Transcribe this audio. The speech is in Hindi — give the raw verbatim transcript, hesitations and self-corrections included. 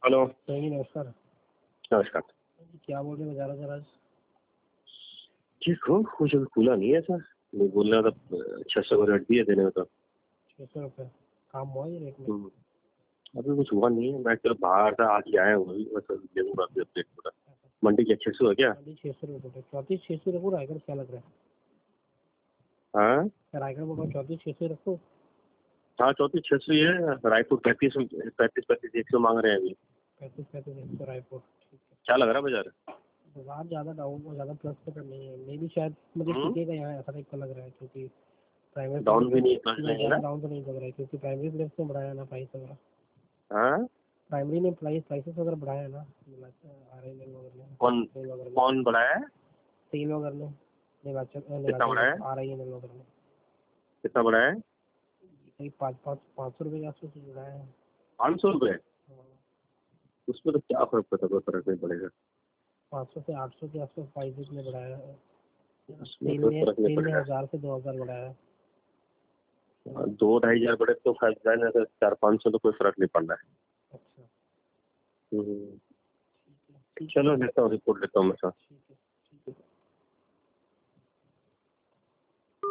हेलो जी नमस्कार। नमस्कार। क्या बोल रहे हो बाजार बाजार आज? ठीक हो कुछ अभी खुला नहीं है सर। मैं बोल रहा था छह सौ का रेट दिए देने में तो छः सौ रुपये काम हुआ ये रेट में? हम्म, अभी कुछ हुआ नहीं है। मैं तो बाहर था आज ही आया हूँ अभी बस अभी देखूंगा अभी अपडेट पूरा। मंडी क्या छह सौ है क्या? अभी छः सौ रुपये बोल चौंतीस छः सौ रखो रायगढ़, क्या लग रहा है? हाँ रायगढ़ बोल रहा हूँ चौंतीस छः सौ रखो। हाँ चौंतीस छह सौ ही है। रायपुर पैंतीस पैंतीस पैंतीस एक सौ मांग रहे हैं अभी। पैंतीस पैंतीस एक सौ रायपुर, ठीक है। क्या लग रहा है बाजार? बाजार ज़्यादा डाउन और ज़्यादा प्लस पे तो नहीं है, मे भी शायद मुझे हम्म, टिकेगा यहाँ, ऐसा टाइप का लग रहा है, क्योंकि प्राइमरी डाउन भी नहीं प्लेस प्लस में नहीं है ज़्यादा ना? डाउन तो नहीं लग रहा है, क्योंकि प्राइमरी प्लेस ने बढ़ाया ना प्राइस वगैरह। हाँ प्राइमरी ने प्राइस प्राइसेस वगैरह बढ़ाया है ना, आ रहे हैं वगैरह ने, कौन सेल वगैरह में कौन बढ़ाया है? सेल वगैरह में नीलाचल कितना नीलाचल बढ़ाया में है? आ रही है नील वगैरह में। कितना बढ़ाया है? कहीं पाँच पाँच पाँच सौ रुपये के आसपास बढ़ाया है। पाँच सौ रुपये? हाँ, उसमें तो क्या फर्क पड़ता, कोई फर्क नहीं पड़ेगा। पाँच सौ से आठ सौ के आसपास प्राइसेस में बढ़ाया है। उसमें सेल कोई में फर्क नहीं सेल में पड़ेगा। हज़ार से दो हज़ार बढ़ाया है। दो ढाई हजार बढ़े तो फायदा नहीं, तो चार पाँच सौ तो कोई फर्क नहीं पड़ रहा अच्छा, है। हम्म, ठीक है। चलो लेता हूँ रिपोर्ट लेता हूँ मैं साथ।